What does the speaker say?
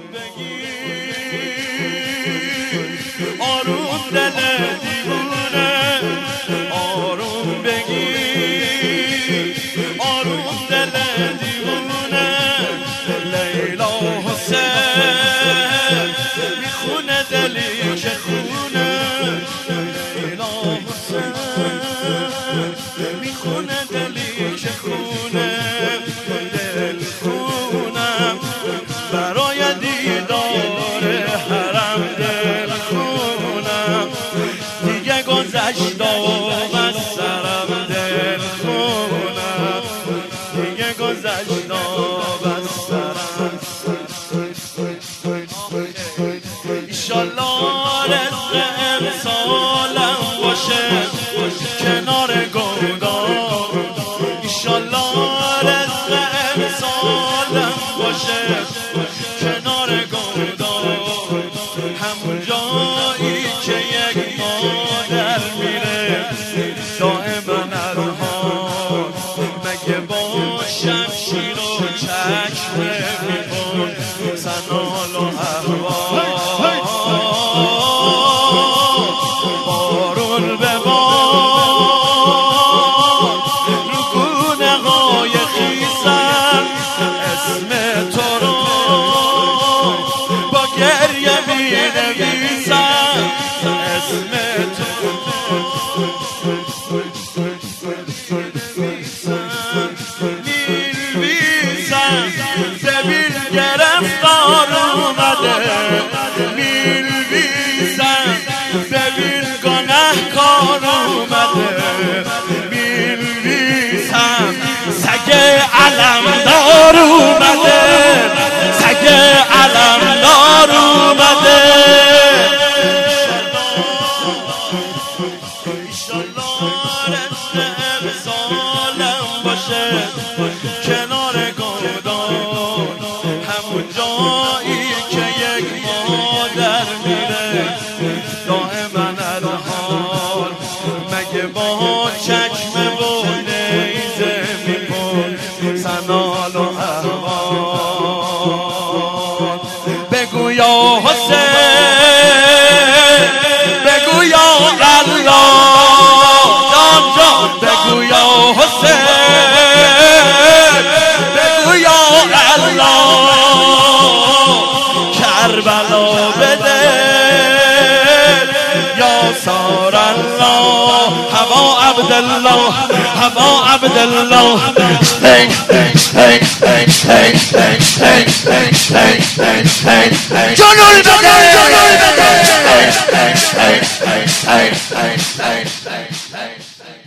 آروم دل دیوونه آروم بگیر آروم دل دیوونه لیلا حسین میخونه دلی که خونه لیلا حسین میخونه دلی که خونه دل خونم برای دیدار حرم دل خونم دیگه گذشت از سرم دل خونم دیگه گذشت از سرم ایشالله رزق امسالم باشه کنار گودال ایشالله رزق امسالم باشه کنار گودال همون جایی که یک مادر میره دائما نرها مگه باشم شیر و چشم میکن سنال و احوال بارون به بار رو گونه های خیزم اسم تو رو با گریه می نویسم اسم تو می‌نویسم ببین گرفتار اومده می‌نویسم ببین گناهکار اومده می‌نویسم سگ علمدار اومده سگ علمدار اومده ایشالله رزق امسالم باشه کنار گودال همون جایی که یک مادر میره دائما الحال مگه با چشم و نیزه میکن سنال و احوال بگو یا حسین بگو یا الله جان جان بگو یا حسین بگو یا الله کربلا بده یا سار الله هوا عبدالله هوا عبدالله جنون بده